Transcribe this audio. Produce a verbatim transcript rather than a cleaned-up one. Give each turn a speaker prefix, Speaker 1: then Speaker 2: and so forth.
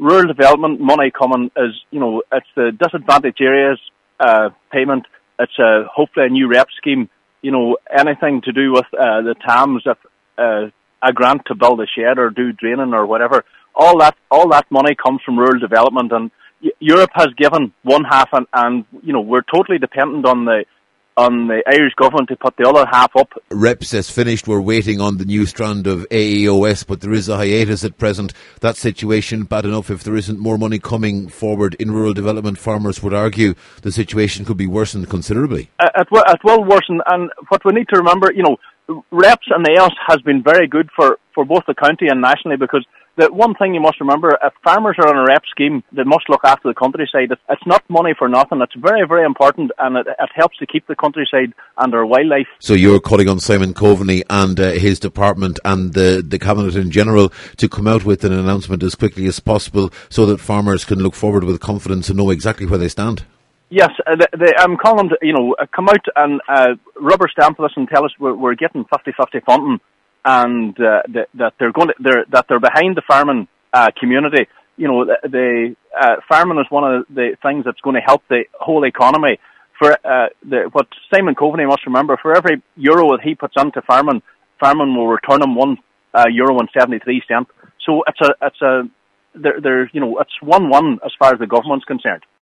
Speaker 1: rural development money coming is, you know, it's the disadvantaged areas uh, payment. It's uh, hopefully a new R E P scheme. You know, anything to do with uh, the Thames, if uh, a grant to build a shed or do draining or whatever. All that, all that money comes from rural development, and Europe has given one half, and, and you know we're totally dependent on the on the Irish government to put the other half up.
Speaker 2: R E P S has finished. We're waiting on the new strand of A E O S, but there is a hiatus at present. That situation bad enough. If there isn't more money coming forward in rural development, farmers would argue the situation could be worsened considerably.
Speaker 1: Uh, it, will, it will worsen, and what we need to remember, you know, R E P S and the E O S has been very good for, for both the county and nationally, because the one thing you must remember, if farmers are on a R E P scheme, they must look after the countryside. It's not money for nothing. It's very, very important, and it, it helps to keep the countryside and our wildlife.
Speaker 2: So you're calling on Simon Coveney and uh, his department and the, the Cabinet in general to come out with an announcement as quickly as possible so that farmers can look forward with confidence and know exactly where they stand?
Speaker 1: Yes, uh, they, they, I'm calling them to, you know, uh, come out and uh, rubber stamp us and tell us we're, we're getting fifty-fifty funding, and uh, that, that they're going to, they're, that they're behind the farming uh, community. You know, the, the uh, farming is one of the things that's going to help the whole economy. For uh, the, what Simon Coveney must remember, for every euro that he puts into farming, farming will return him one uh, euro and seventy-three cent. So it's a, it's a, there, there, you know, it's one-one as far as the government's concerned.